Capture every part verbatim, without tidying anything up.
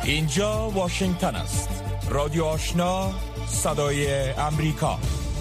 اینجا واشنگتن است. رادیو آشنا، صدای امریکا.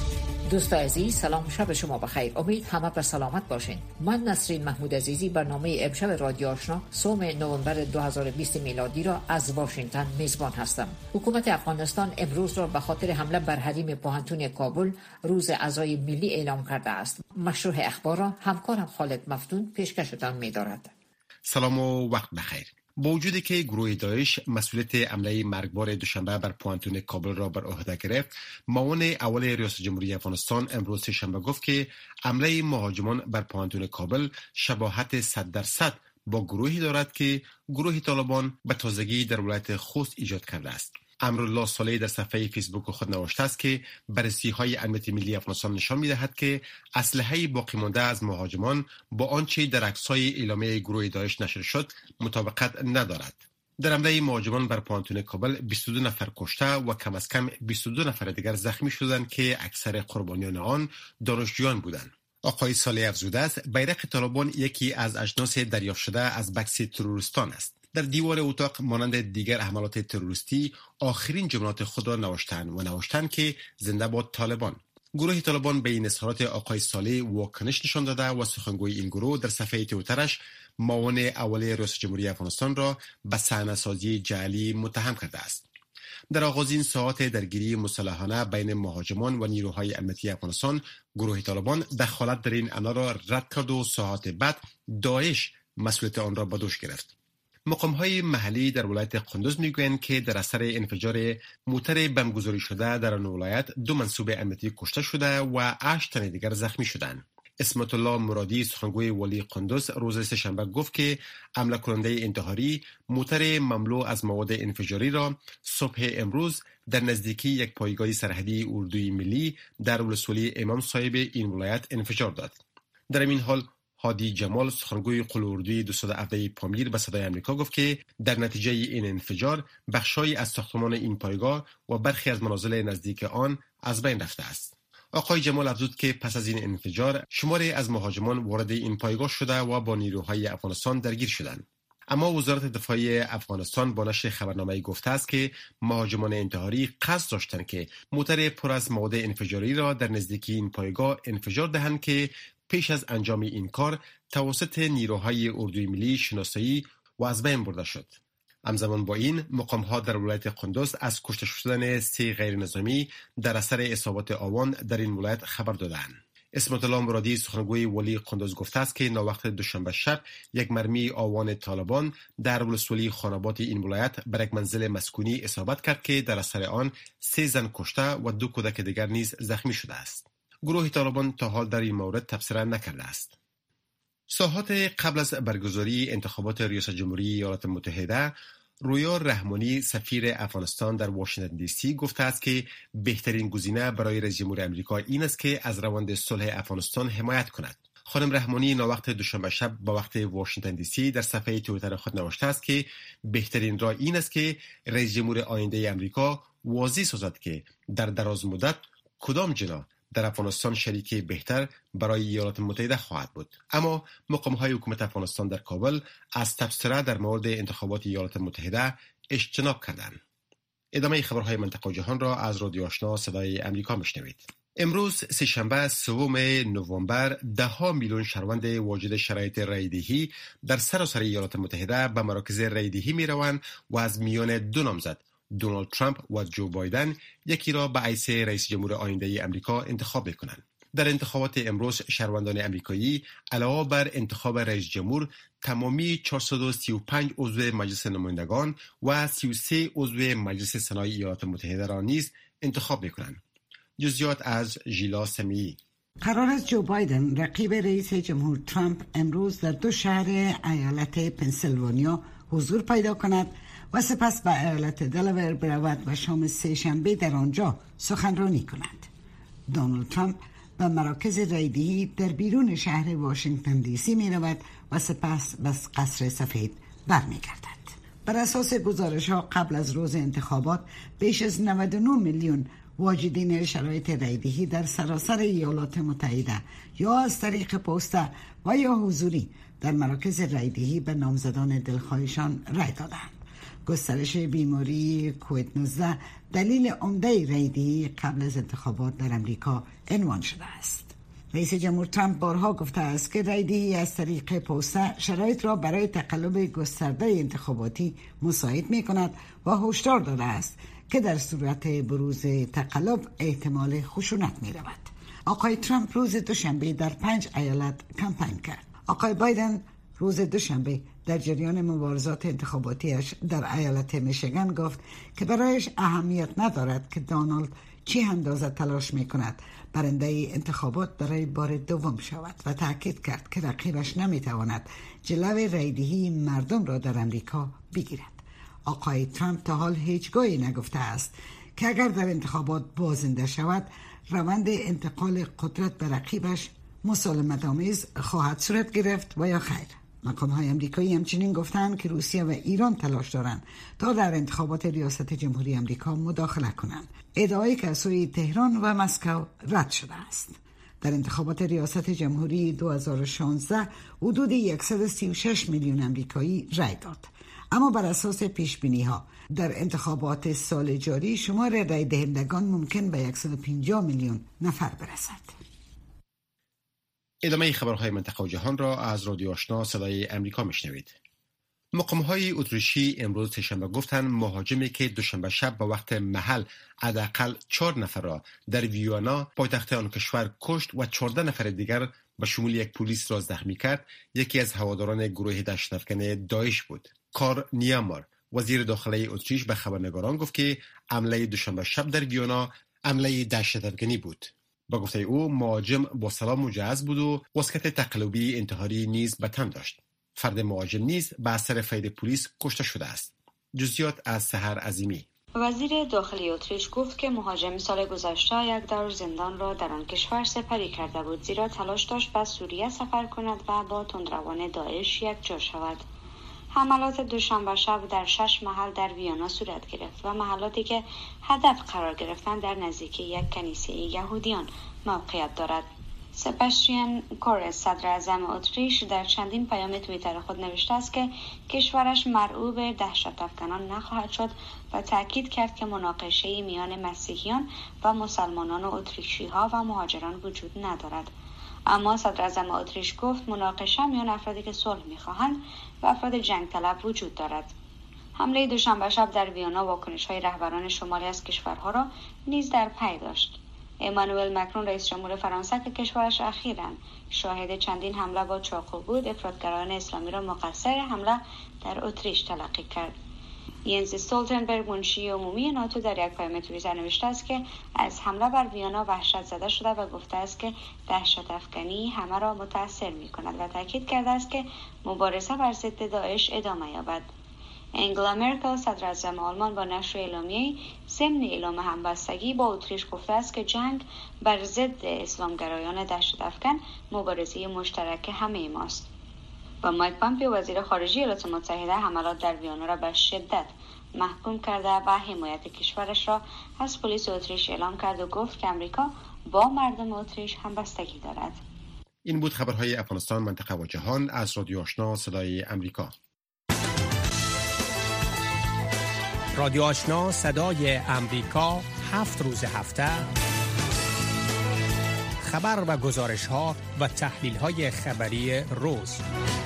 دوست عزیز، سلام، شب شما بخیر. امید همه به سلامت باشین. من نسرین محمود عزیزی برنامه امشب رادیو آشنا سوم نوامبر دو هزار و بیست میلادی را از واشنگتن میزبان هستم. حکومت افغانستان امروز را به خاطر حمله بر حریم پوهنتون کابل روز عزای ملی اعلام کرده است. مشروح اخبار را همکارم خالد مفتون پیشکشتان می‌دارد. سلام و وقت بخیر. با وجودی که گروه داعش مسئولیت حمله مرگبار دوشنبه بر پوهنتون کابل را بر عهده گرفت، معاون اول ریاست جمهوری افغانستان امروز سه‌شنبه گفت که حمله مهاجمان بر پوهنتون کابل شباهت صد درصد با گروهی دارد که گروه طالبان به تازگی در ولایت خوست ایجاد کرده است. امرالله صالح در صفحه فیسبوک خود نوشته است که بررسی‌های امنیت ملی افغانستان نشان می‌دهد که اسلحه باقی مانده از مهاجمان با آنچه در عکس‌های اعلامیه گروه داعش نشر شد مطابقت ندارد. در حمله مهاجمان بر پوهنتون کابل بیست و دو نفر کشته و کم از کم بیست و دو نفر دیگر زخمی شدند که اکثر قربانیان آن دانشجویان بودند. آقای صالح افزوده است بیرق طالبان یکی از اجناس دریافت شده از بکس تروریستان است. در دیوار اتاق مانند دیگر حملات تروریستی آخرین جملات خود را نوشتند و نوشتند که زنده باد طالبان. گروه طالبان به این اظهارات آقای صالح واکنش نشان داده و سخنگوی این گروه در صفحه توییترش معاون اول ریاست جمهوری افغانستان را به صحنه‌سازی جعلی متهم کرده است. در آغازین ساعات درگیری مسلحانه بین مهاجمان و نیروهای امنیتی افغانستان، گروه طالبان دخالت در این عمل را رد کرد و ساعات بعد داعش مسئولیت آن را به دوش گرفت. مقام‌های محلی در ولایت قندوز میگویند که در اثر انفجار موتر بمبگذاری شده در آن ولایت دو منصوب امنیتی کشته شده و هشت تن دیگر زخمی شدند. اسمت الله مرادی سخنگوی والی قندوز روز سه‌شنبه گفت که حمله کننده انتحاری موتر مملو از مواد انفجاری را صبح امروز در نزدیکی یک پایگاه سرحدی اردوی ملی در ولسوالی امام صاحب این ولایت انفجار داد. در این حال هادی جمال سخنگوی قول اردوی دویست و هفده پامیر به صدای آمریکا گفت که در نتیجه این انفجار بخشای از ساختمان این پایگاه و برخی از منازل نزدیک آن از بین رفته است. آقای جمال افزود که پس از این انفجار شماری از مهاجمان وارد این پایگاه شده و با نیروهای افغانستان درگیر شدند. اما وزارت دفاع افغانستان با نشر خبرنامه‌ای گفته است که مهاجمان انتحاری قصد داشتند که موتر پر از مواد انفجاری را در نزدیکی این پایگاه انفجار دهند که پیش از انجام این کار توسط نیروهای اردوی ملی شناسایی و از بین برده شد. همزمان با این مقام‌ها در ولایت قندوز از کشته شدن سه غیر نظامی در اثر اصابات آوان در این ولایت خبر دادند. اسمت الله مرادی سخنگوی والی قندوز گفته است که ناوقت دوشنبه شب یک مرمی آوان طالبان در ولسوالی خانابات این ولایت بر یک منزل مسکونی اصابت کرد که در اثر آن سه زن کشته و دو کودک دیگر نیز زخمی شده است. گروه طالبان تا حال در این مورد تبصره نکرده است. ساعات قبل از برگزاری انتخابات ریاست جمهوری ایالات متحده، رویا رحمانی سفیر افغانستان در واشنگتن دی سی گفته است که بهترین گزینه برای رئیس جمهور آمریکا این است که از روند صلح افغانستان حمایت کند. خانم رحمانی ناوقت دوشنبه شب با وقت واشنگتن دی سی در صفحه توییتر خود نوشته است که بهترین راه این است که رئیس جمهور آینده آمریکا واضح سازد که در دراز مدت کدام جناح در افغانستان شریک بهتر برای ایالات متحده خواهد بود. اما مقام‌های حکومت افغانستان در کابل از تبصره در مورد انتخابات ایالات متحده اجتناب کردند. ادامه خبرهای منطقه و جهان را از رادیو آشنا صدای امریکا میشنوید. امروز سه‌شنبه سوم نوامبر ده ها میلیون شهروند واجد شرایط رایدهی در سراسر ایالات متحده به مراکز رایدهی میروند و از میان دو نامزد دونالد ترامپ و جو بایدن یکی را به حیث رئیس جمهور آینده امریکا انتخاب می‌کنند. در انتخابات امروز شهروندان امریکایی علاوه بر انتخاب رئیس جمهور تمامی چهارصد و سی و پنج عضو مجلس نمایندگان و سی و سه عضو مجلس سنای ایالات متحده را نیز انتخاب می‌کنند. جزئیات از ژیلا سمیعی. قرار است جو بایدن رقیب رئیس جمهور ترامپ امروز در دو شهر ایالت پنسیلوانیا حضور پیدا کند و سپس به ایالت دلاور برود و شام سه شنبه در آنجا سخنرانی کند. دونالد ترامپ به مراکز رایدهی در بیرون شهر واشنگتن دی سی می رود و سپس به قصر سفید برمی گردد. بر اساس گزارش ها قبل از روز انتخابات بیش از نود و نه میلیون واجدین شرایط رایدهی در سراسر ایالات متحده یا از طریق پسته و یا حضوری در مراکز رایدهی به نامزدان دلخواهشان رای دادند. گسترش بیماری کووید نوزده دلیل عمده ریدی قبل از انتخابات در امریکا عنوان شده است. رئیس جمهور ترامپ بارها گفته است که ریدی از طریق پوسته شرایط را برای تقلب گسترده انتخاباتی مساعد می کند و هشدار داده است که در صورت بروز تقلب احتمال خشونت می رود. آقای ترامپ روز دوشنبه در پنج ایالت کمپین کرد. آقای بایدن روز دوشنبه در جریان مبارزات انتخاباتیش در ایالت میشیگان گفت که برایش اهمیت ندارد که دونالد چی اندازه تلاش می کند برنده انتخابات برای بار دوم شود و تاکید کرد که رقیبش نمی تواند جلوی ریدی مردم را در امریکا بگیرد. آقای ترامپ تا حال هیچگاهی نگفته است که اگر در انتخابات بازنده شود روند انتقال قدرت به رقیبش مسالمت آمیز خواهد صورت گرفت و یا خیر. مقام‌های آمریکایی همچنین گفتند که روسیه و ایران تلاش دارند تا در انتخابات ریاست جمهوری آمریکا مداخله کنند. ادعایی که از سوی تهران و مسکو رد شده است. در انتخابات ریاست جمهوری دو هزار و شانزده حدود صد و سی و شش میلیون آمریکایی رای داد. اما بر اساس پیش‌بینی‌ها در انتخابات سال جاری شمار رای دهندگان ممکن به صد و پنجاه میلیون نفر برسد. ادامه خبرهای منطقه و جهان را از رادیو آشنا صدای امریکا میشنوید. مقام‌های اتریشی امروز سه‌شنبه گفتند مهاجمی که دوشنبه شب به وقت محل حداقل چهار نفر را در ویانا پایتخت آن کشور کشت و چهارده نفر دیگر به شمول یک پلیس را زخمی کرد، یکی از هواداران گروه دهشت‌افکن داعش بود. کار نیامار وزیر داخلی اتریش به خبرنگاران گفت که حمله دوشنبه شب در ویانا حمله دهشت‌افکنی بود. با گفته او مهاجم با سلاح مجهز بود و واسکت تقلبی انتحاری نیز به تن داشت. فرد مهاجم نیز به اثر فیر پلیس کشته شده است. جزئیات از سحر عظیمی. وزیر داخلی اتریش گفت که مهاجم سال گذشته یک دور زندان را در آن کشور سپری کرده بود، زیرا تلاش داشت به سوریه سفر کند و با تندروان داعش یک جا شود. حملات دوشنبه شب در شش محل در ویانا صورت گرفت و محلاتی که هدف قرار گرفتن در نزدیکی یک کنیسه یهودیان موقعیت دارد. سباستیان کورز صدر اعظم اتریش در چندین پیام توییتر خود نوشته است که کشورش مرعوب دهشت افکنان نخواهد شد و تاکید کرد که مناقشه میان مسیحیان و مسلمانان و اتریشی ها و مهاجران وجود ندارد. اما صدر اعظم اتریش گفت مناقشه میان افرادی که صلح میخواهند و افراد جنگ طلب وجود دارد. حمله دوشنبه شب در ویانا واکنش‌های رهبران شمالی از کشورها را نیز در پی داشت. امانوئل مکرون رئیس جمهور فرانسه که کشورش اخیراً شاهد چندین حمله با چاقو بود، افراطگرایان اسلامی را مقصر حمله در اتریش تلقی کرد. ینز استولتنبرگ منشی عمومی ناتو در یک پیام توییتر نوشته است که از حمله بر ویانا وحشت زده شده و گفته است که دهشت افکنی همه را متاثر می کند و تاکید کرده است که مبارزه بر ضد داعش ادامه یابد. انگلا مرکل صدر اعظم آلمان با نشر اعلامیه ضمن اعلام همبستگی با اتریش گفته است که جنگ بر ضد اسلامگرایان دهشت افکن مبارزه مشترک همه ماست. و مایک پامپیو وزیر خارجه ایالات متحده حملات در ویانا را به شدت محکوم کرده و حمایت کشورش را از پلیس اتریش اعلام کرد و گفت که امریکا با مردم اتریش همبستگی دارد. این بود خبرهای افغانستان، منطقه و جهان از رادیو آشنا صدای امریکا. رادیو آشنا صدای امریکا هفت روز هفته خبر و گزارش ها و تحلیل های خبری روز.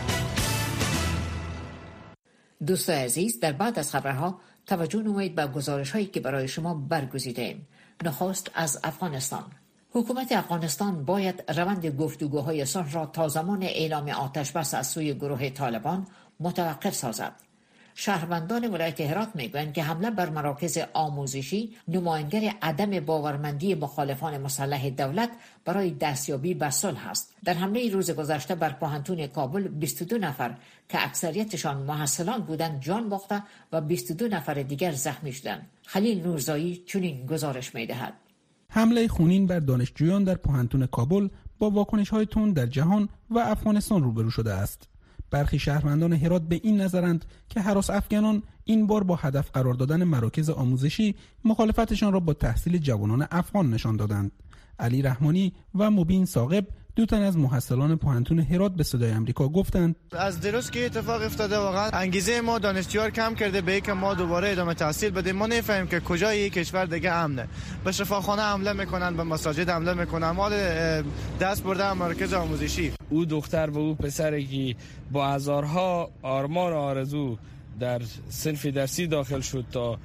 دوستان عزیز، در بعد از خبرها توجه نمایید به گزارش هایی که برای شما برگزیدیم. نخست از افغانستان. حکومت افغانستان باید روند گفتگوهای صلح را تا زمان اعلام آتش بس از سوی گروه طالبان متوقف سازد. شهروندان ولایت هرات میگویند که حمله بر مراکز آموزشی نمایانگر عدم باورمندی مخالفان مسلح دولت برای دستیابی به صلح است. در حمله روز گذشته بر پوهنتون کابل بیست و دو نفر که اکثریتشان محصلان بودند جان باخته و بیست و دو نفر دیگر زخمی شدند. خلیل نورزایی چنین گزارش میدهد. حمله خونین بر دانشجویان در پوهنتون کابل با واکنش‌های تند در جهان و افغانستان روبرو شده است. برخی شهروندان هرات به این نظرند که هراس افغانان این بار با هدف قرار دادن مراکز آموزشی مخالفتشان را با تحصیل جوانان افغان نشان دادند. علی رحمانی و مبین ثاقب دو تن از محصلان پوهنتون هرات به صدای آمریکا گفتند از دیروز که اتفاق افتاده واقعا انگیزه ما دانشجویان کم کرده به اینکه ما دوباره ادامه تحصیل بدیم. ما نمی‌فهمیم که کجای این کشور دیگه امنه. به شفاخانه حمله میکنن، به مساجد حمله میکنن، مال دست برده مرکز آموزشی. او دختر و او پسری که با هزارها آرمان و آرزو در صنف درسی داخل شد تا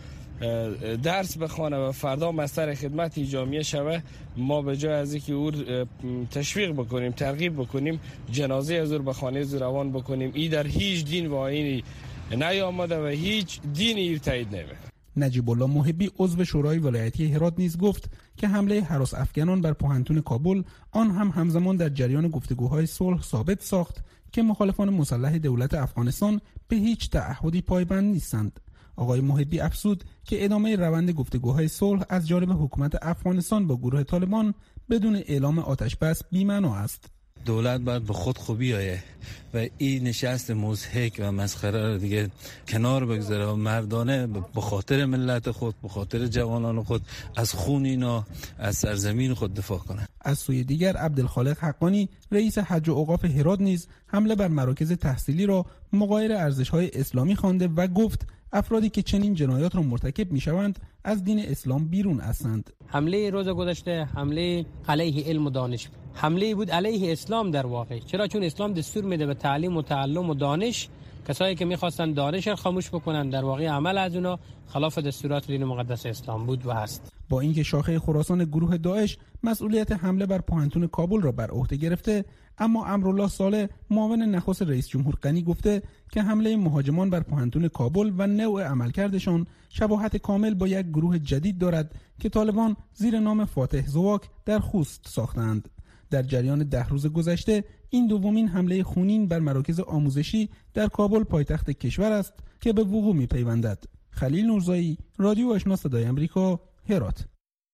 درس بخوانه و فردا مستر خدمت جامعه شوه، ما به جای از اینکه او تشویق بکنیم، ترغیب بکنیم، جنازه از او به خانه او روان بکنیم. این در هیچ دین و آیینی نیامده و هیچ دینی تایید نمیکنه. نجیب الله محبی عضو شورای ولایتی هرات نیز گفت که حمله هراس افغانان بر پوهنتون کابل آن هم همزمان در جریان گفتگوهای صلح ثابت ساخت که مخالفان مسلح دولت افغانستان به هیچ تعهدی پایبند نیستند. آقای محبی افزود که ادامه روند گفتگوهای صلح از جانب حکومت افغانستان با گروه طالبان بدون اعلام آتش بس بی‌معنا است. دولت باید به خود خوبی آیه و این نشست مضحک و مسخره دیگه کنار بگذاره و مردانه به خاطر ملت خود، به خاطر جوانان خود از خون اینا، از سرزمین خود دفاع کنه. از سوی دیگر عبدالخالق حقانی رئیس حج و اوقاف هرات نیز حمله بر مراکز تحصیلی را مغایر ارزش‌های اسلامی خوانده و گفت افرادی که چنین جنایات را مرتکب می‌شوند از دین اسلام بیرون هستند. حمله روز گذشته حمله علیه علم و دانش، حمله بود علیه اسلام در واقع. چرا؟ چون اسلام دستور میده به تعلیم و تعلم و دانش. کسایی که می‌خواستن دانش را خاموش بکنن در واقع عمل از اونا خلاف دستورات دین مقدس اسلام بود و هست. با اینکه شاخه خراسان گروه داعش مسئولیت حمله بر پوهنتون کابل را بر عهده گرفته، اما امرالله صالح معاون نخست رئیس جمهور غنی گفته که حمله مهاجمان بر پوهنتون کابل و نوع عملکردشان شباهت کامل با یک گروه جدید دارد که طالبان زیر نام فاتح زواک در خوست ساختند. در جریان ده روز گذشته این دومین حمله خونین بر مراکز آموزشی در کابل پایتخت کشور است که به وقوع می‌پیوندد. خلیل نورزایی، رادیو آشنا صدای آمریکا، هرات.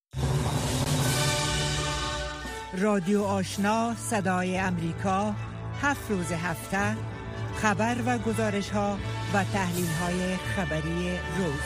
رادیو آشنا صدای امریکا، هفت روز هفته خبر و گزارش ها و تحلیل های خبری روز.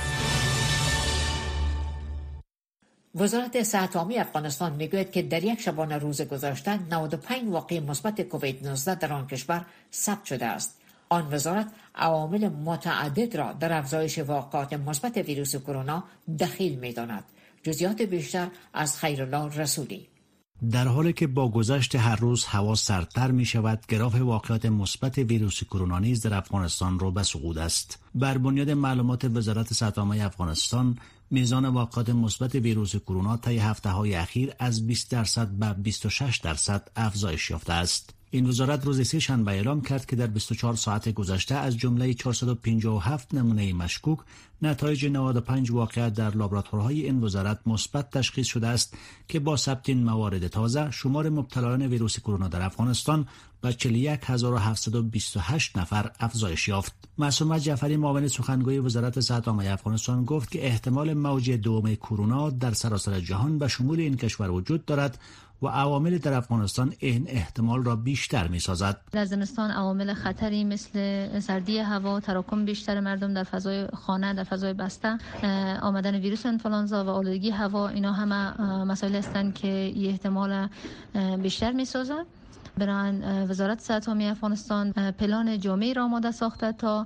وزارت صحت عامه افغانستان میگوید که در یک شبانه روز گذشته نود و پنج واقعه مثبت کووید نوزده در آن کشور ثبت شده است. آن وزارت عوامل متعدد را در افزایش واقعات مثبت ویروس کرونا دخیل می‌داند. جزئیات بیشتر از خیرالله رسولی. در حالی که با گذشت هر روز هوا سردتر می شود، گراف واقعات مثبت ویروس کرونا نیز در افغانستان رو به صعود است. بر بنیاد معلومات وزارت صحت عامه افغانستان، میزان واقعات مثبت ویروس کرونا طی هفته‌های اخیر از بیست درصد به بیست و شش درصد افزایش یافته است. این وزارت روز سه شنبه اعلام کرد که در بیست و چهار ساعت گذشته از جمله چهارصد و پنجاه و هفت نمونه مشکوک، نتایج نود و پنج واقعیت در لابراتوارهای این وزارت مثبت تشخیص شده است که با ثبت این موارد تازه شمار مبتلایان ویروس کرونا در افغانستان به چهل و یک هزار و هفتصد و بیست و هشت نفر افزایش یافت. معصومه جعفری معاون سخنگوی وزارت صحت عامه افغانستان گفت که احتمال موج دوم کرونا در سراسر جهان به شمول این کشور وجود دارد و عوامل در افغانستان این احتمال را بیشتر می‌سازد. در زمستان عوامل خطری مثل سردی هوا، تراکم بیشتر مردم در فضای خانه، در فضای بسته، آمدن ویروس انفلانزا و آلودگی هوا، اینا همه مسائل هستند که این احتمال بیشتر می‌سازد. بنابراین وزارت صحت عامه افغانستان پلان جامعی را آماده ساخته تا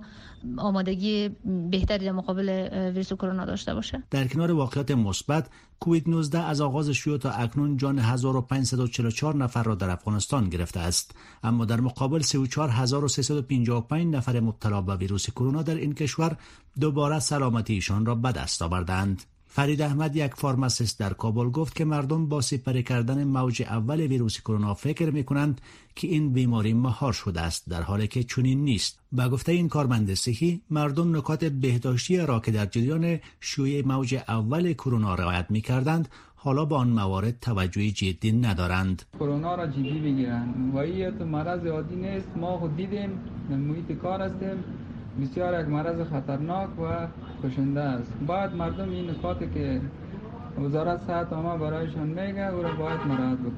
آمادگی بهتری در مقابل ویروس کرونا داشته باشه. در کنار واقعات مثبت، کووید نوزده از آغاز شیوع تا اکنون جان هزار و پانصد و چهل و چهار نفر را در افغانستان گرفته است، اما در مقابل سی و چهار هزار و سیصد و پنجاه و پنج نفر مبتلا به ویروس کرونا در این کشور دوباره سلامتی ایشان را به دست آوردند. فرید احمد، یک فارماسیست در کابل، گفت که مردم با سپری کردن موج اول ویروس کرونا فکر می‌کنند که این بیماری مهار شده است، در حالی که چنین نیست. با گفته این کارمند صحی، مردم نکات بهداشتی را که در جریان شیوع موج اول کرونا رعایت می‌کردند حالا با آن موارد توجهی جدی ندارند. کرونا را جدی بگیرند. واییت مرض عادی نیست. ما خود دیدیم، در محیط کار هستیم، بسیار یک مرض خطرناک و کشنده است. باید مردم این نکاتی که وزارت صحت عامه برایشان میگه او را باید مراعات بکنند.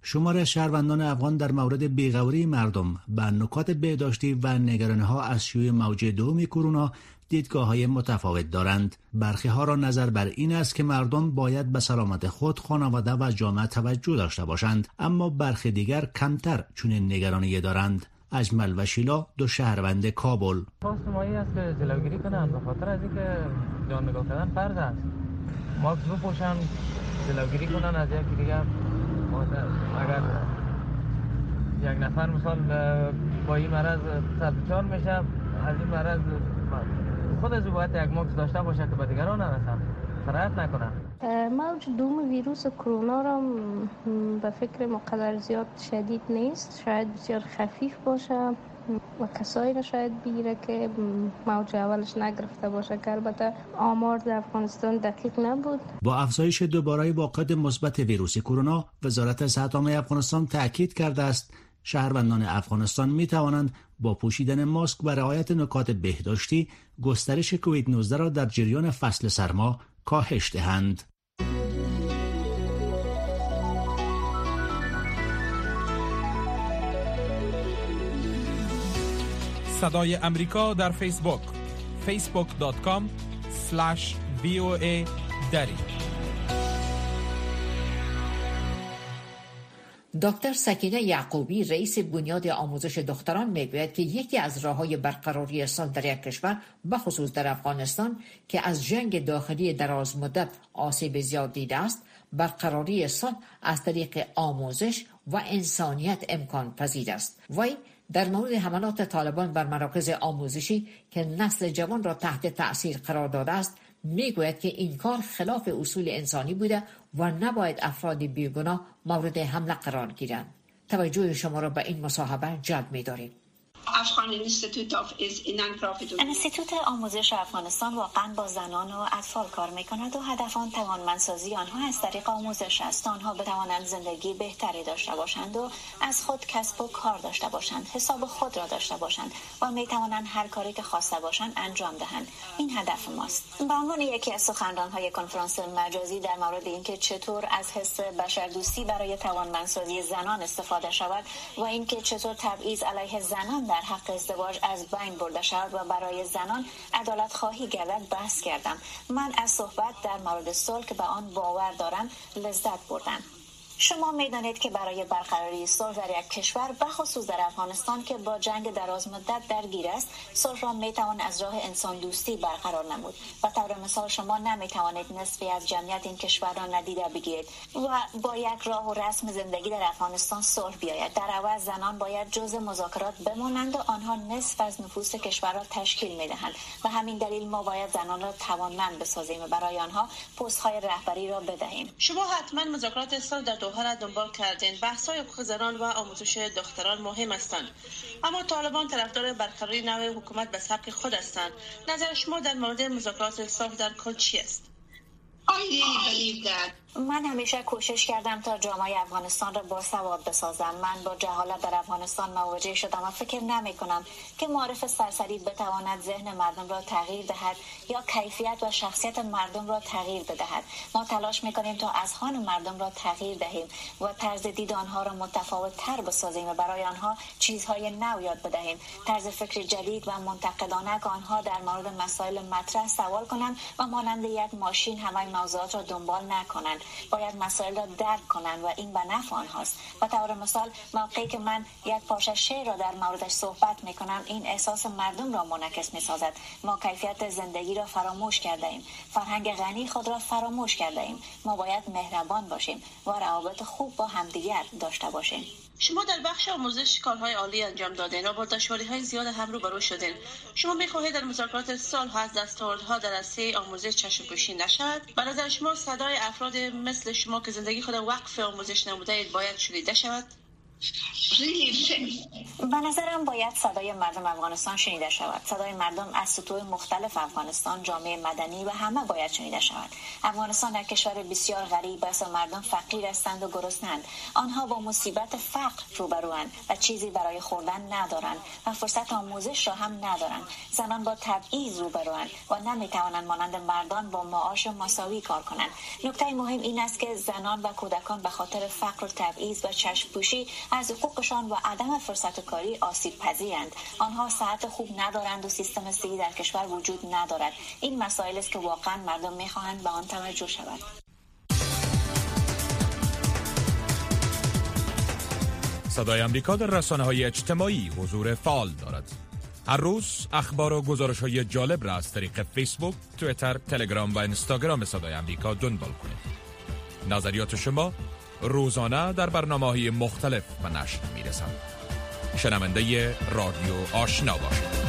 شمار از شهروندان افغان در مورد بیغوری مردم به نکات بهداشتی و نگرانی‌ها از شیوع موج دوم کرونا دیدگاه‌های متفاوت دارند. برخی ها را نظر بر این است که مردم باید به سلامت خود، خانواده و جامعه توجه داشته باشند، اما برخی دیگر کمتر چنین نگرانی دارند. اجمل و شیلا، دو شهروند کابل: خواست مایی است که جلوگیری کنند به خاطر از اینکه جان نگاه کردن فرض است. ماسک بپوشن، جلوگیری کنن از یکی دیگر. اگر یک نفر مثال با این مرض سرطان میشه، از این مرض خود از باید یک ماسک داشته باشه که به دیگران نرسن، سرایت نکنن. موج دوم ویروس کرونا را به فکر مقدار زیاد شدید نیست، شاید بسیار خفیف باشه و کسایی را شاید بگیره که موج اولش نگرفته باشه، که البته آمار در افغانستان دقیق نبود. با افزایش دوباره واقعیت مثبت ویروس کرونا، وزارت صحت عامه افغانستان تاکید کرده است شهروندان افغانستان می توانند با پوشیدن ماسک و رعایت نکات بهداشتی گسترش کووید نوزده را در جریان فصل سرما کاهش دهند. صدای امریکا در فیسبوک فیسبوک دات کام اسلش وی او ای دری. دکتر سکینه یعقوبی، رئیس بنیاد آموزش دختران، میگوید که یکی از راه‌های برقراری صلح در یک کشور، بخصوص در افغانستان که از جنگ داخلی دراز مدت آسیب زیاد دیده است، برقراری صلح از طریق آموزش و انسانیت امکان پذیر است. وی در مورد حملات طالبان بر مراکز آموزشی که نسل جوان را تحت تأثیر قرار داده است، میگوید که این کار خلاف اصول انسانی بوده و نباید افراد بیگناه مورد حمله قرار گیرند. توجه شما را به این مصاحبه جلب می‌داریم. انستیتوت آموزش افغانستان واقعا با زنان و اطفال کار میکند و هدف آن توانمندسازی آنها از طریق آموزش است. آنها بتوانند زندگی بهتری داشته باشند و از خود کسب و کار داشته باشند، حساب خود را داشته باشند و میتوانند هر کاری که خواسته باشند انجام دهند. این هدف ماست. به عنوان یکی از سخنران‌های کنفرانس مجازی در مورد اینکه چطور از حس بشردوستی برای توانمندسازی زنان استفاده شود و اینکه چطور تبعیض علیه زنان در حق ازدواج از بین برده شود و برای زنان عدالت خواهی گردد بحث کردم. من از صحبت در مورد صلح که به آن باور دارم لذت بردم. شما میدانید که برای برقراری صلح در یک کشور، بخصوص در افغانستان که با جنگ دراز مدت درگیر است، صلح را میتوان از راه انسان دوستی برقرار نمود. و طور مثال شما نمیتوانید نصفی از جمعیت این کشور را ندیده بگیرید و با یک راه و رسم زندگی در افغانستان صلح بیاید. در عوض زنان باید جزء مذاکرات بمانند و آنها نصف از نفوس کشور را تشکیل میدهند و همین دلیل ما باید زنان را توانمند بسازیم و برای آنها پست‌های رهبری را بدهیم. شما حتما مذاکرات صلح در دوحه را دنبال کردین. بحث‌های حقوق زنان و آموزش دختران مهم هستند، اما طالبان طرفدار برقراری نوع حکومت به سبک خود هستند. نظر شما در مورد مذاکرات صلح در کل چی است؟ من همیشه کوشش کردم تا جامعه افغانستان را باسواد بسازم. من با جهالت در افغانستان مواجه شدم و فکر نمی کنم که معارف سرسری بتواند ذهن مردم را تغییر دهد یا کیفیت و شخصیت مردم را تغییر بدهد. ما تلاش می کنیم تا اذهان مردم را تغییر دهیم و طرز دید آنها را متفاوت تر بسازیم و برای آنها چیزهای نو یاد بدهیم. طرز فکر جدید و منتقدانه که آنها در مورد مسائل مطرح سوال کنند و مانند یک ماشین همه موضوعات را دنبال نکنند. باید مسائل را درک کنند و این به نفع آنهاست. و طور مثال موقعی که من یک پارچه شعر را در موردش صحبت میکنم، این احساس مردم را منعکس میسازد. ما کیفیت زندگی را فراموش کرده ایم، فرهنگ غنی خود را فراموش کرده ایم. ما باید مهربان باشیم و روابط خوب با همدیگر داشته باشیم. شما در بخش آموزش کارهای عالی انجام دادین و با دشواری‌های زیاد هم روبرو شدین. شما می‌خواهید در مذاکرات صلح از دستاوردها در عرصه آموزش چشم‌پوشی نشود؟ به نظر شما صدای افراد مثل شما که زندگی خود وقف آموزش نموده اید باید شنیده شود؟ به نظرم باید صدای مردم افغانستان شنیده شود. صدای مردم از سطوح مختلف افغانستان، جامعه مدنی و همه باید شنیده شود. افغانستان یک کشور بسیار غریب است و مردم فقیر هستند و گرسنه‌اند. آنها با مصیبت فقر روبروند و چیزی برای خوردن ندارند و فرصت آموزش را هم ندارند. زنان با تبعیض روبروند و نمیتوانند مانند مردان با معاش مساوی کار کنند. نکته مهم این است که زنان و کودکان به خاطر فقر و تبعیض و چشم‌پوشی از حقوقشان و عدم فرصت کاری آسیب پذیرند. آنها صحت خوب ندارند و سیستم صحی در کشور وجود ندارد. این مسائل است که واقعا مردم میخواهند به آن توجه شود. صدای آمریکا در رسانه‌های اجتماعی حضور فعال دارد. هر روز اخبار و گزارش‌های جالب را از طریق فیسبوک، توییتر، تلگرام و اینستاگرام صدای آمریکا دنبال کنید. نظریات شما روزانه در برنامه‌های مختلف و نشر می‌رسند. شنونده رادیو آشنا باشید.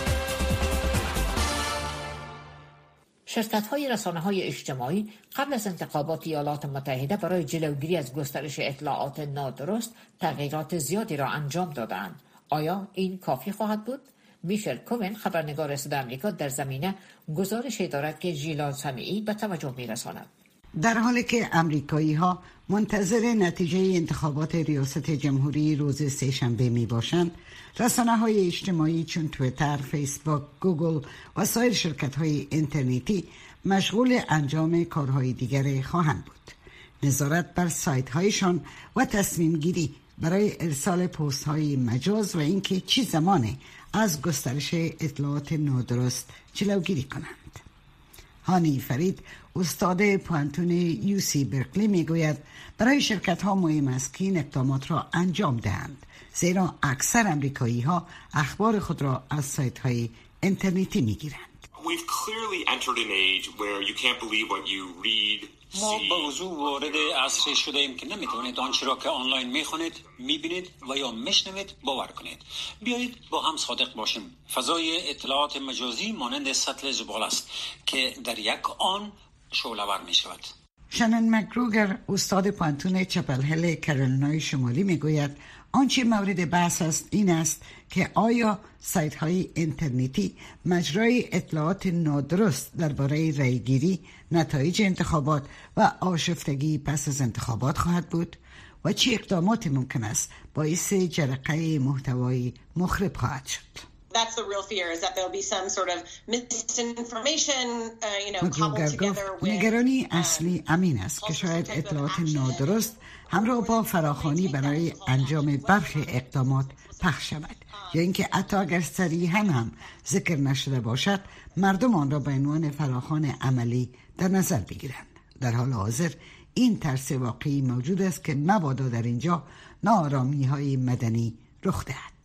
شرکت‌های رسانه‌های اجتماعی قبل از انتخابات ایالات متحده برای جلوگیری از گسترش اطلاعات نادرست تغییرات زیادی را انجام دادند. آیا این کافی خواهد بود؟ میشل کومن، خبرنگار صدای آمریکا، در زمینه گزارشی دارد که ژیلا سمیعی به توجه می‌رساند. در حالی که امریکایی ها منتظر نتیجه انتخابات ریاست جمهوری روز سه‌شنبه می باشند، رسانه های اجتماعی چون توییتر، فیسبوک، گوگل و سایر شرکت های اینترنتی مشغول انجام کارهای دیگر خواهند بود. نظارت بر سایت هایشان و تصمیم گیری برای ارسال پست های مجاز و اینکه چی زمانه از گسترش اطلاعات نادرست جلوگیری کنند. هانی فرید، استاد پوانتون یو سی برکلی، میگوید برای شرکت ها مهم است که این اقدامات را انجام دهند، زیرا اکثر امریکایی ها اخبار خود را از سایت های اینترنتی میگیرند. ما به وضوح وارد عصری شده ایم که نمیتوانید آنچه را که آنلاین میخونید، میبینید و یا میشنوید باور کنید. بیایید با هم صادق باشیم. فضای اطلاعات مجازی مانند سطل زباله است که در یک آن شعله‌ور میشود. شنن مکروگر، استاد پوانتون چپل هیل کارولینای شمالی، میگوید آنچه مورد بحث است این است که آیا سایت های اینترنتی مجرای اطلاعات نادرست درباره رایگیری، نتایج انتخابات و آشفتگی پس از انتخابات خواهد بود و چه اقدامات ممکن است باعث جرقه محتوای مخرب خواهد شد. That's the real fear, is that there'll be some sort of misinformation, uh, you know, cobbled together with... نگرانی اصلی امین است که شاید اطلاعات نادرست همراه با فراخوانی برای انجام برخی اقدامات پخش شود، یا اینکه حتی اگر صریحاً هم ذکر نشده باشد مردم آن را به عنوان فراخوان عملی در نظر بگیرند. در حال حاضر این ترس واقعی موجود است که مبادا در اینجا ناآرامی‌های مدنی رخ دهد.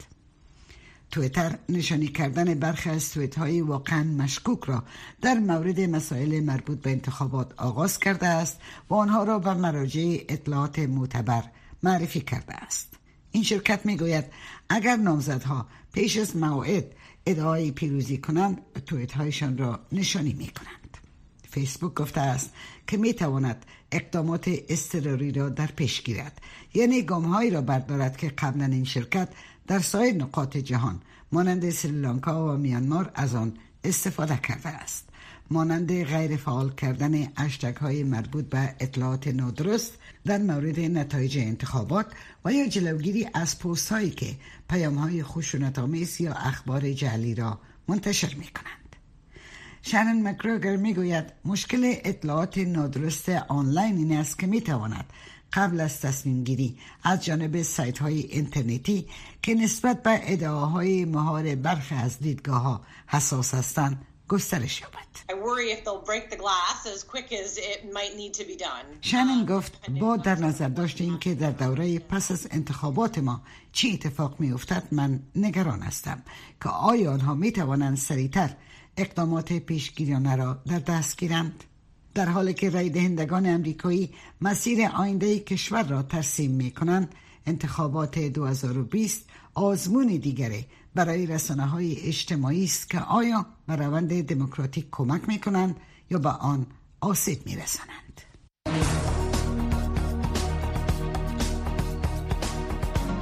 توییتر نشانی کردن برخی از توییت‌های واقعاً مشکوک را در مورد مسائل مربوط به انتخابات آغاز کرده است و آنها را به مراجع اطلاعات معتبر معرفی کرده است. این شرکت میگوید اگر نامزدها پیش از موعد ادعای پیروزی کنند، توییت‌هایشان را نشانی می‌کنند. فیسبوک گفته است که می‌تواند اقدامات اضطراری را در پیش گیرد، یعنی گام‌هایی را بردارد که قبلا این شرکت در سایر نقاط جهان مانند سریلانکا و میانمار از آن استفاده کرده است، مانند غیر فعال کردن هشتگ های مربوط به اطلاعات نادرست در مورد نتایج انتخابات و یا جلوگیری از پست هایی که پیام های خشونت‌آمیز یا اخبار جعلی را منتشر می کنند. شنن مکروگر می گوید مشکل اطلاعات نادرست آنلاین این است که می تواند قبل از تصمیم گیری از جانب سایت های اینترنتی که نسبت به ادعاهای مهار برخی از دیدگاه ها حساس هستند گسترش یابد. شنن گفت با در نظر داشت این که در دوره پس از انتخابات ما چی اتفاق می افتد، من نگران هستم که آیا آنها می توانند سریعتر اقدامات پیشگیرانه را در دست گیرند. در حالی که رای دهندگان امریکایی مسیر آینده کشور را ترسیم می کنند، انتخابات دو هزار و بیست آزمون دیگری برای رسانه‌های اجتماعی است که آیا به روند دموکراتیک کمک می کنند یا به آن آسیب می رسانند.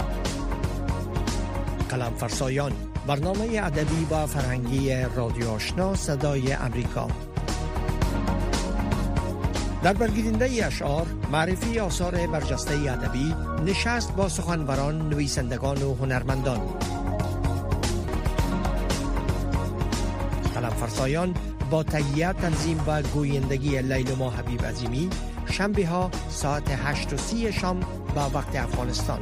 قلم فرسایان، برنامه ادبی و فرهنگی رادیو آشنا صدای امریکا. در برگیرنده اشعار، معرفی آثار برجسته ادبی، نشست با سخنوران، نویسندگان و هنرمندان. قلم فرسایان با تهیه، تنظیم و گویندگی لیلما حبیب عظیمی، شنبه ها ساعت هشت و سی شام با وقت افغانستان.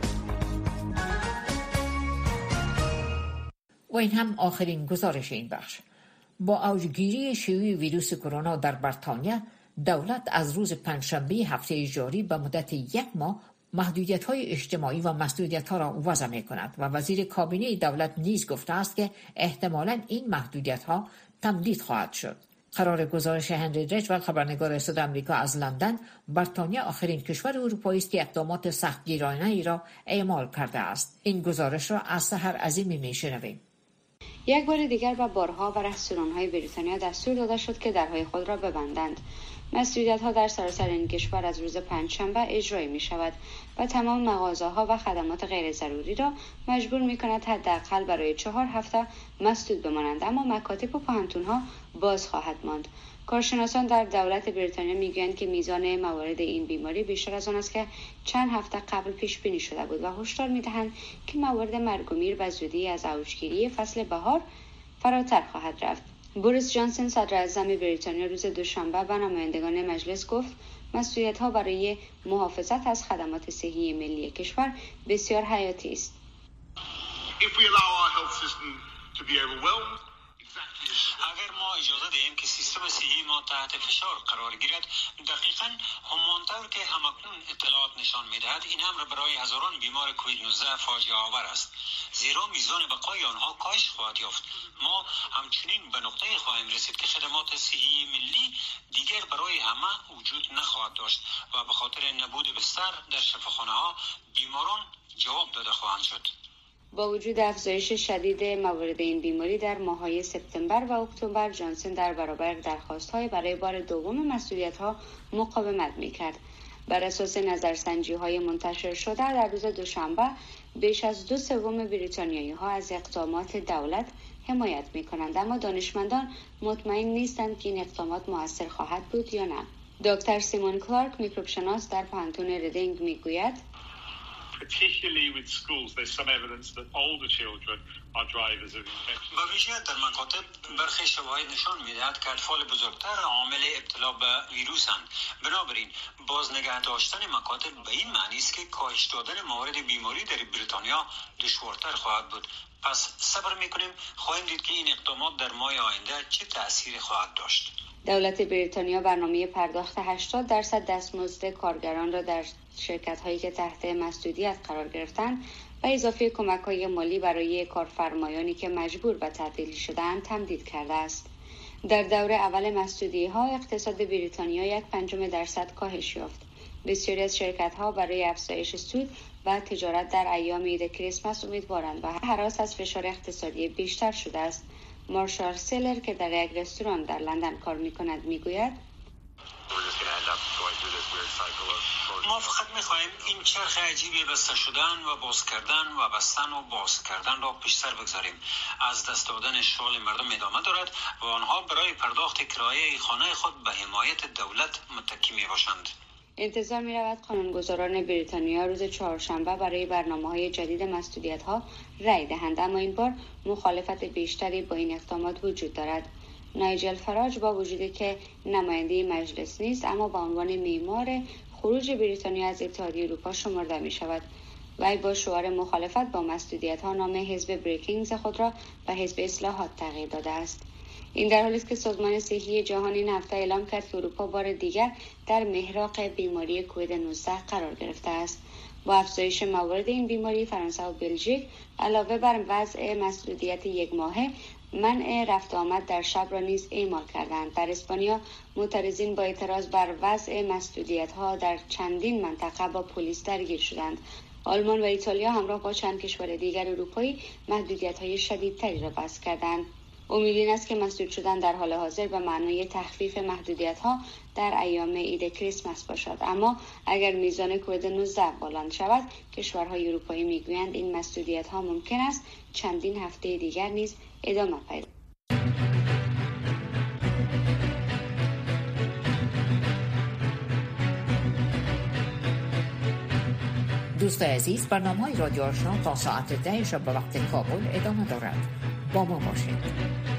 و این هم آخرین گزارش این بخش. با اوجگیری شیوع ویروس کرونا در بریتانیا، دولت از روز پنجشنبه هفته جاری به مدت یک ماه محدودیت‌های اجتماعی و مسئولیت‌ها را وضع می‌کند و وزیر کابینه دولت نیز گفته است که احتمالاً این محدودیت‌ها تمدید خواهد شد. قرار گزارش هنری ریچول، خبرنگار صدای آمریکا از لندن، بریتانیا آخرین کشور اروپایی است که اقدامات سختگیرانه‌ای را اعمال کرده است. این گزارش را از سحر عظیمی می‌شنویم. یک بار دیگر به بارها و رستوران‌های بریتانیا دستور داده شد که درهای خود را ببندند. مسئولیت‌ها در سراسر این کشور از روز پنجشنبه اجرایی می‌شود و تمام مغازه‌ها و خدمات غیر ضروری را مجبور می‌کند حداقل برای چهار هفته مسدود بمانند، اما مکاتب و پوهنتون‌ها باز خواهد ماند. کارشناسان در دولت بریتانیا میگویند که میزان موارد این بیماری بیشتر از آن است که چند هفته قبل پیش بینی شده بود و هشدار می‌دهند که موارد مرگ و میر به زودی از اوجگیری فصل بهار فراتر خواهد رفت. بوریس جانسون صدر اعظم بریتانیا روز دوشنبه به نمایندگان مجلس گفت مسئولیت‌ها برای محافظت از خدمات صحی ملی کشور بسیار حیاتی است. اگر ما اجازه دهیم که سیستم صحی ما تحت فشار قرار گیرد، دقیقاً همانطور که همکنون اطلاعات نشان می‌دهد این امر برای هزاران بیمار کووید نوزده فاجعه آور است، زیرا میزان بقای آنها کاهش خواهد یافت. ما همچنین به نقطه خواهیم رسید که خدمات صحی ملی دیگر برای همه وجود نخواهد داشت و به خاطر نبود بستر در شفاخانه‌ها بیماران جواب داده خواهند شد. با وجود افزایش شدید موارد این بیماری در ماه‌های سپتامبر و اکتبر، جانسون در برابر درخواست‌های برای بار دوم مسئولیت‌ها مقاومت می‌کرد. بر اساس نظرسنجی‌های منتشر شده در روز دوشنبه، بیش از دو سوم بریتانیایی‌ها از اقدامات دولت حمایت می‌کنند، اما دانشمندان مطمئن نیستند که این اقدامات مؤثر خواهد بود یا نه. دکتر سیمون کلارک، میکروب شناس در پانتون ریدینگ، میگوید particularly with schools there's some evidence that older children are drivers of infection. با ویژه در مکاتب برخی شواهد نشان می‌دهد که اطفال بزرگتر عامل ابتلا به ویروسند. بنابراین باز نگه داشتن مکاتب به این معنی است که کاهش دادن موارد بیماری در بریتانیا دشوارتر خواهد بود. پس صبر می‌کنیم، خواهیم دید که این اقدامات در ماه آینده چه تأثیری خواهد داشت. دولت بریتانیا برنامه پرداخت هشتاد درصد دستمزد کارگران را در شرکت‌هایی که تحت مسدودیت قرار گرفتند و اضافه کمک‌های مالی برای کارفرمایانی که مجبور به تعطیل شده‌اند تمدید کرده است. در دور اول مسدودی‌ها اقتصاد بریتانیا یک پنجم درصد کاهش یافت. بسیاری از شرکت‌ها برای افزایش سود و تجارت در ایام عید کریسمس امیدوارند و هراس از فشار اقتصادی بیشتر شده است. مارشال سیلر که در یک رستوران در لندن کار می‌کند میگوید ما فقط می‌خواهیم این چرخ عجیبی بسته شدن و باز کردن و بستن و باز کردن را پیش سر بگذاریم. از دست دادن شغل مردم ادامه دارد و آنها برای پرداخت کرایه خانه خود به حمایت دولت متکی میباشند. انتظار می رود قانونگذاران بریتانیا روز چهارشنبه برای برنامه‌های جدید مسئولیت‌ها رأی دهند، اما این بار مخالفت بیشتری با این اقدامات وجود دارد. نایجل فراج با وجودی که نماینده مجلس نیست، اما به عنوان معمار خروج بریتانیا از اتحادیه اروپا شمرده می شود. وی با شعار مخالفت با مسئولیت‌ها نام حزب بریکینگز خود را به حزب اصلاحات تغییر داده است. این در حالی است که سازمان صحی جهانی این هفته اعلام کرد که اروپا بار دیگر در محراق بیماری کووید نوزده قرار گرفته است. با افزایش موارد این بیماری، فرانسه و بلژیک علاوه بر وضع مسدودیت یک ماهه، منع رفت آمد در شب را نیز اعمال کردند. در اسپانیا معترضین با اعتراض بر وضع مسدودیت‌ها در چندین منطقه با پلیس درگیر شدند. آلمان و ایتالیا همراه با چند کشور دیگر اروپایی محدودیت‌های شدیدتری را وضع کردند. امید این است که مسدود شدن در حال حاضر به معنای تخفیف محدودیت‌ها در ایام عید کریسمس باشد، اما اگر میزان کووید نوزده بلند شود، کشورهای اروپایی میگویند این مسدودیت‌ها ممکن است چندین هفته دیگر نیز ادامه پیدا کند. دوستان عزیز، برنامه رادیو آشنا تا ساعت ده شب به وقت کابل ادامه دارد. با ما باشید.